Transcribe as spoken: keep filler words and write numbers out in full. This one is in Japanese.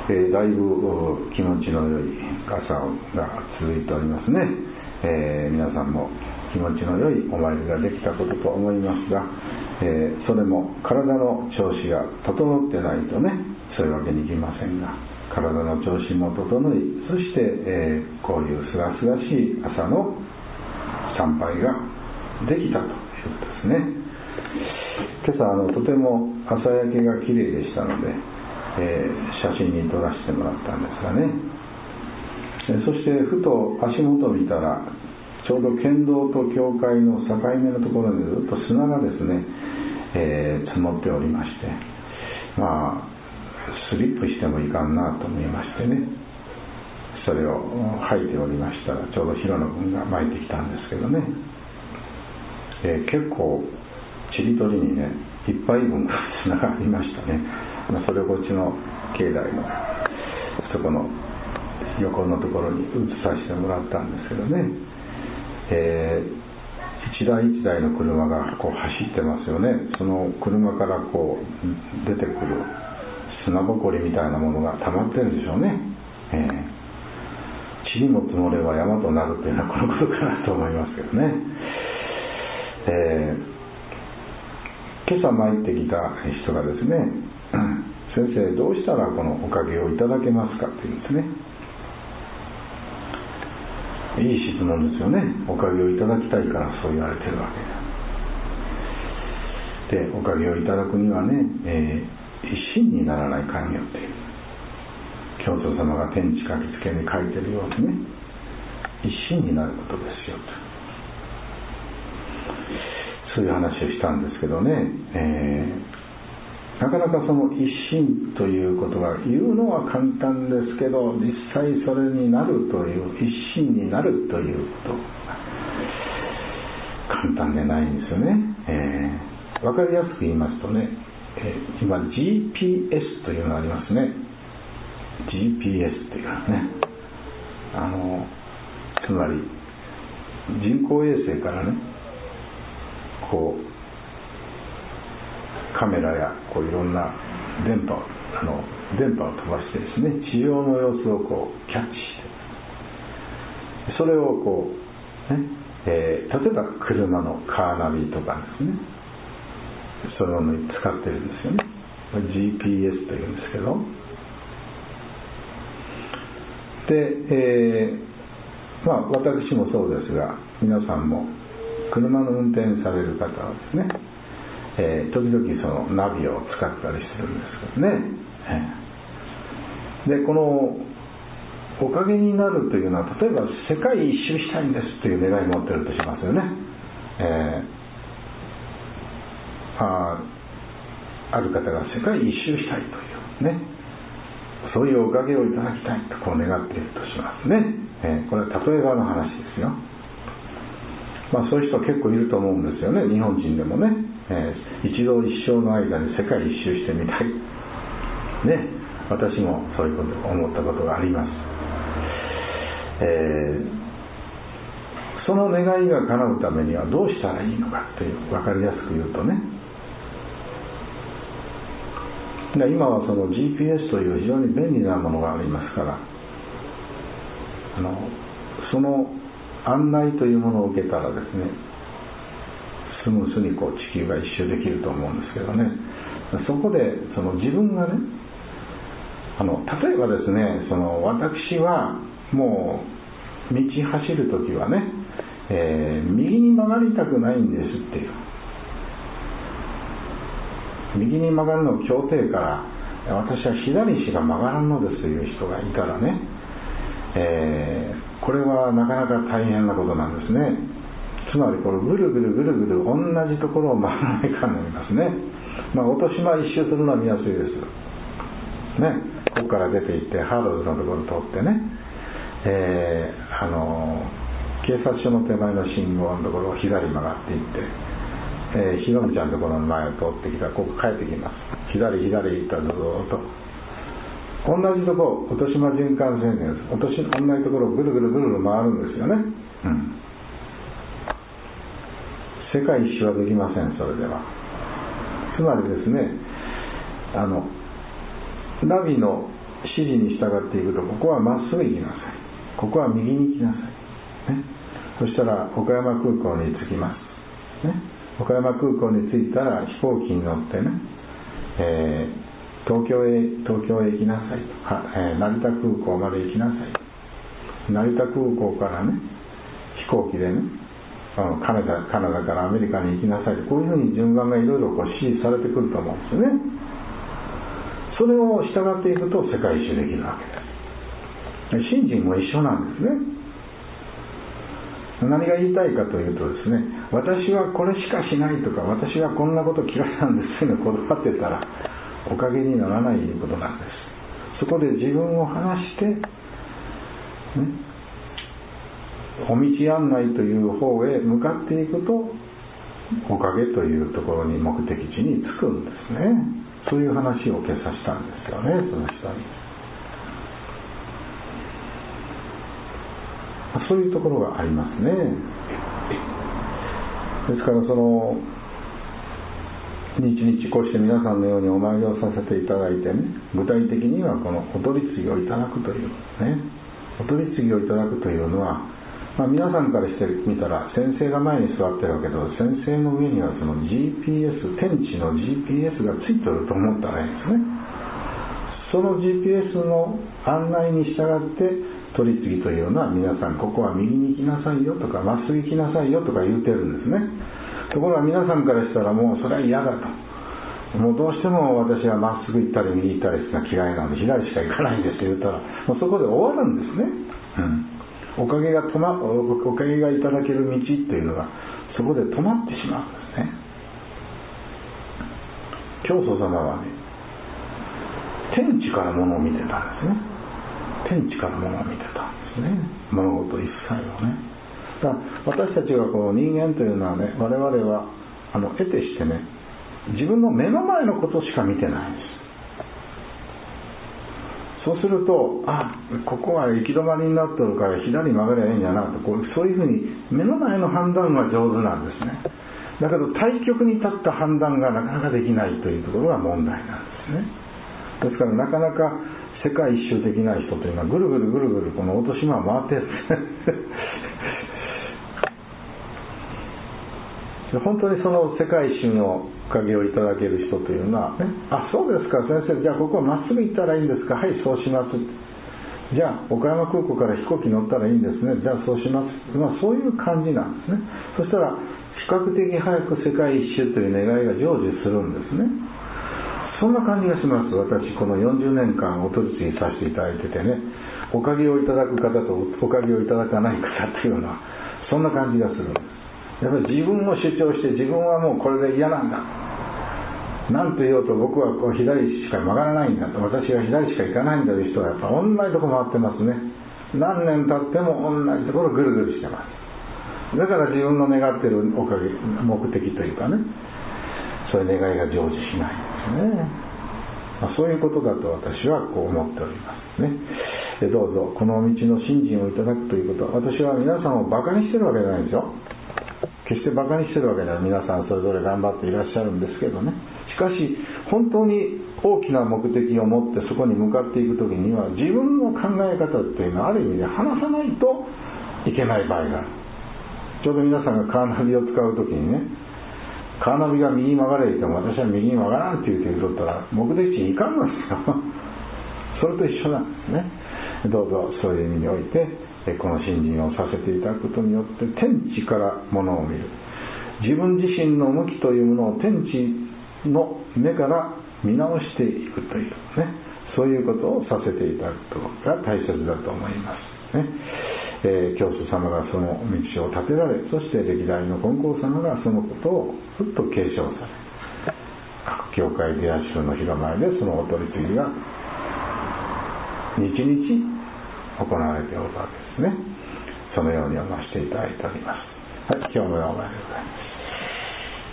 えー、だいぶ気持ちの良い朝が続いておりますね。えー、皆さんも気持ちの良いお参りができたことと思いますが、えー、それも体の調子が整ってないとね、そういうわけにいきませんが、体の調子も整い、そして、えー、こういうすがすがしい朝の参拝ができたということですね。今朝あのとても朝焼けがきれいでしたので、えー、写真に撮らせてもらったんですがね、えー、そしてふと足元を見たら、ちょうど県道と教会の境目のところにずっと砂がですね、えー、積もっておりまして、まあスリップしてもいかんなと思いましてね、それを履いておりましたら、ちょうど広野君が巻いてきたんですけどね、えー、結構ちりとりにね、いっぱい分砂がありましたね。それをこっちの境内のそこの横のところに移させてもらったんですけどね、えー、一台一台の車がこう走ってますよね。その車からこう出てくる砂ぼこりみたいなものが溜まってるんでしょうね。えー、地にも積もれば山となるというのはこのことかなと思いますけどね。えー、今朝参ってきた人がですね、先生どうしたらこのおかげをいただけますかって言うんですね。いい質問ですよね。おかげをいただきたいからそう言われてるわけで、おかげをいただくにはね、えー、一心にならないかんよっていう、教祖様が天地書きつけに書いてるようにね、一心になることですよと、そういう話をしたんですけどね、えーなかなかその一心ということが言うのは簡単ですけど、実際それになるという、一心になるということ簡単でないんですよね。えー、分かりやすく言いますとね、えー、今 ジーピーエス というのがありますね。 ジーピーエス というのはね、あのつまり人工衛星からね、こうカメラやこういろんな電波をあの電波を飛ばしてですね、地上の様子をこうキャッチして、それをこう、ねえー、例えば車のカーナビとかですね、そういうのに使ってるんですよね。 ジーピーエス というんですけど、で、えー、まあ私もそうですが、皆さんも車の運転される方はですね、えー、時々そのナビを使ったりするんですけどね、えー、でこのおかげになるというのは、例えば世界一周したいんですという願いを持ってるとしますよね。えー、あ, ある方が世界一周したいというね、そういうおかげをいただきたいとこう願っているとしますね。えー、これは例えばの話ですよ。まあそういう人は結構いると思うんですよね、日本人でもね。えー、一度一生の間に世界一周してみたいね、私もそういうことを思ったことがあります。えー、その願いが叶うためにはどうしたらいいのかという、分かりやすく言うとね、今はその ジーピーエス という非常に便利なものがありますから、あのその案内というものを受けたらですね、スムースにこう地球が一周できると思うんですけどね、そこでその自分がね、あの例えばですね、その私はもう道走るときはね、えー、右に曲がりたくないんですっていう、右に曲がるのを協定から私は左にしか曲がらんのですという人がいたらね、えー、これはなかなか大変なことなんですね。つまりこれぐるぐるぐるぐる同じところを曲がらないかんなりますね。まあ落とし間一周するのは見やすいですね。ここから出ていってハードルのところを通ってね、えー、あの警察署の手前の信号のところを左に曲がっていって、えー、ひろみちゃんのところの前を通ってきたらここ帰ってきます。左左行ったらずっと同じところ、落とし間循環線です。落とし同じところをぐるぐるぐるぐる回るんですよね。うん、世界一周はできません。それではつまりですね、あのナビの指示に従っていくと、ここはまっすぐ行きなさい、ここは右に行きなさい、ね、そしたら岡山空港に着きます、ね、岡山空港に着いたら飛行機に乗ってね、えー、東京へ東京へ行きなさいと、は、えー、成田空港まで行きなさいと、成田空港からね飛行機でねカナダ、カナダからアメリカに行きなさいと、こういうふうに順番がいろいろこう指示されてくると思うんですよね。それを従っていくと世界一周できるわけです。信心も一緒なんですね。何が言いたいかというとですね、私はこれしかしないとか、私はこんなこと嫌いなんですというのをこだわってたらおかげにならないということなんです。そこで自分を離して、ね、お道案内という方へ向かっていくと、おかげというところに目的地に着くんですね。そういう話を今朝したんですよね、その人に。そういうところがありますね。ですからその日々こうして皆さんのようにお参りをさせていただいてね、具体的にはこのお取り次ぎをいただくというね、お取り次ぎをいただくというのは、まあ、皆さんからしてみたら先生が前に座ってるわけど、先生の上にはその ジーピーエス、天地の ジーピーエス がついてると思ったらいいんですね。その ジーピーエス の案内に従って取り次ぎというのは、皆さんここは右に行きなさいよとかまっすぐ行きなさいよとか言うてるんですね。ところが皆さんからしたらもうそれは嫌だと、もうどうしても私はまっすぐ行ったり右行ったりが嫌いなので左しか行かないんですと言ったら、もうそこで終わるんですね。うん、おかげが止ま、おかげがいただける道というのがそこで止まってしまうんですね。教祖様はね、天地からものを見てたんですね。天地からものを見てたんですね。物事一切をね。だから私たちがこの人間というのはね、我々はあの得てしてね、自分の目の前のことしか見てないんです。そうすると、あ、ここは行き止まりになってるから左に曲がりゃいいんじゃなと、こうそういうふうに目の前の判断が上手なんですね。だけど対極に立った判断がなかなかできないというところが問題なんですね。ですからなかなか世界一周できない人というのはぐるぐるぐるぐるこの落とし間を回ってるんです本当にその世界一周のおかげをいただける人というのは、ね、あ、そうですか先生、じゃあここはまっすぐ行ったらいいんですか、はい、そうします。じゃあ岡山空港から飛行機乗ったらいいんですね、じゃあそうします。まあ、そういう感じなんですね。そしたら比較的早く世界一周という願いが成就するんですね。そんな感じがします。私このよんじゅうねんかんお取り次ぎさせていただいててね、おかげをいただく方とおかげをいただかない方というのはそんな感じがするんです。やっぱり自分を主張して自分はもうこれで嫌なんだ、なんと言おうと僕はこう左しか曲がらないんだと、私は左しか行かないんだという人はやっぱ同じとこ回ってますね。何年経っても同じところぐるぐるしてます。だから自分の願っているおかげ目的というかね、そういう願いが成就しないんですね。まあ、そういうことだと私はこう思っておりますね。でどうぞこの道の信心をいただくということは、私は皆さんをバカにしてるわけじゃないんですよ。決してバカにしてるわけでは、皆さんそれぞれ頑張っていらっしゃるんですけどね。しかし本当に大きな目的を持ってそこに向かっていくときには、自分の考え方というのはある意味で話さないといけない場合がある。ちょうど皆さんがカーナビを使うときにね、カーナビが右に曲がれ言っても私は右に曲がらんって言って言うとったら目的地に行かんのですよそれと一緒なんですね。どうぞそういう意味においてこの信心をさせていただくことによって天地からものを見る、自分自身の向きというものを天地の目から見直していくというね、そういうことをさせていただくことが大切だと思いますね。えー、教祖様がその道を立てられ、そして歴代の金光様がそのことをずっと継承され、各教会出足の広前でそのお取り次ぎが日々行われておるわけですね。そのように読ませていただいております。はい、今日もお前でございます。